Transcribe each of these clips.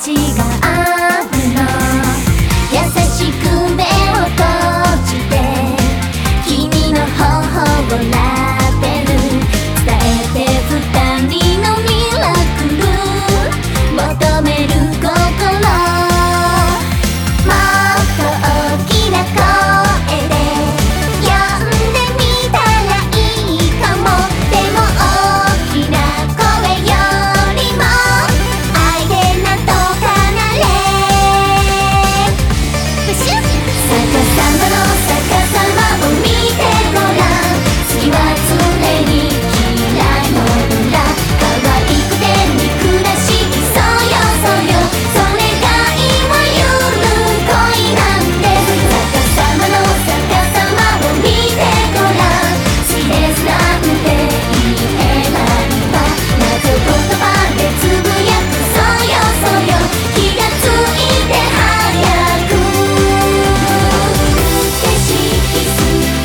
ちがあるの。優しく目を閉じて君の頬をラベル伝えて二人のミラクル求める心もっと大きな声で呼んでみたらいいかも。でも大きな声よりも愛でなんとかなれ。プシュッ逆さまの逆さまを見てごらん。次は常に嫌いの裏可愛くて憎らしいそうよそうよそれが今ゆる恋なんです。逆さまの逆さまを見てごらん。好きですなんて言えないわ。謎言葉でつぶやくそうよそうよ気がついて早く景色知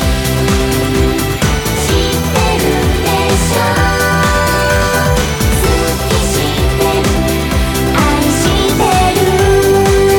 ってるでしょ。好きしてる愛してる。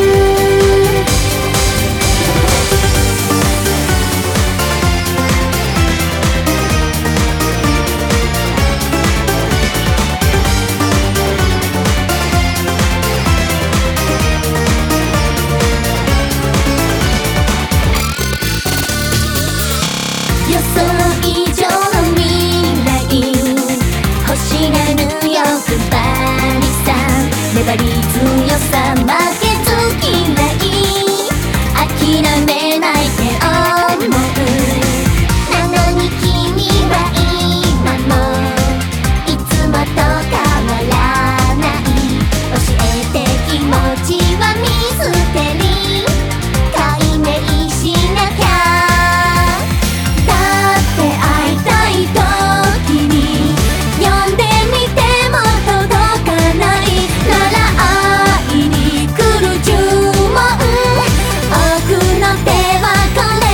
予想以上の未来欲しがる欲張りさ粘り強さ負けず嫌い諦めないって思う。なのに君は今もいつもと変わらない。教えて気持ちはミステリー解明しなきゃ。だって会いたい時に呼んでみても届かないなら会いに来る呪文。奥の手はこれ。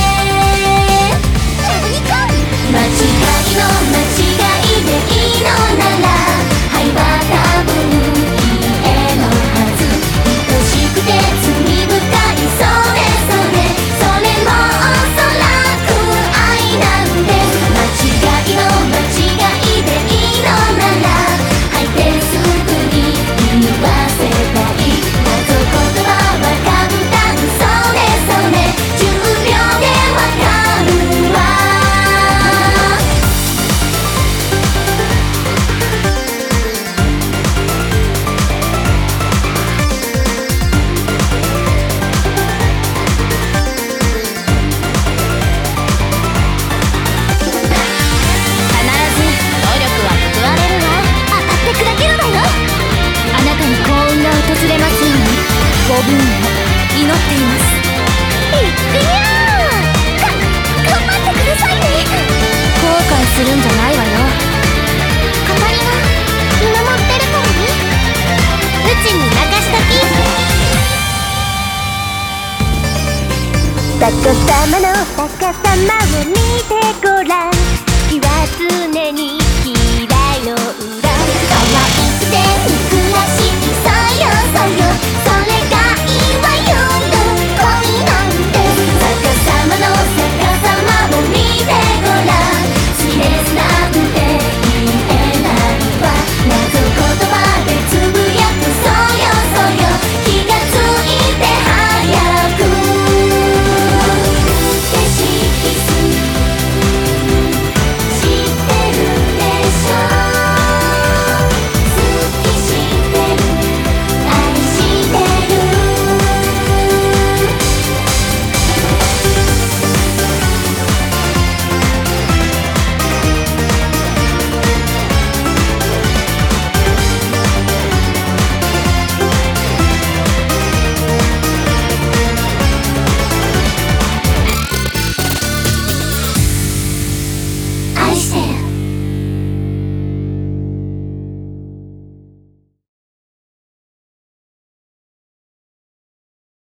間違いの間違いでいいのなら愛は多分家のはず。愛しくて罪深いそれそれそれもおそらく愛なんです。間違いの間違いでいいのなら愛ってすぐに言わせたい。謎言葉は簡単それそれ10秒でわかるわ。必ず努力は報われるわ。当たって砕けるわよ。あなたに幸運が訪れますようにご分を祈っています。いってみよう。頑張ってくださいね。後悔するんじゃないわよ。代わりが見守ってるからね。うちに任しとき。逆さまの逆さまを見てごらん。気はつ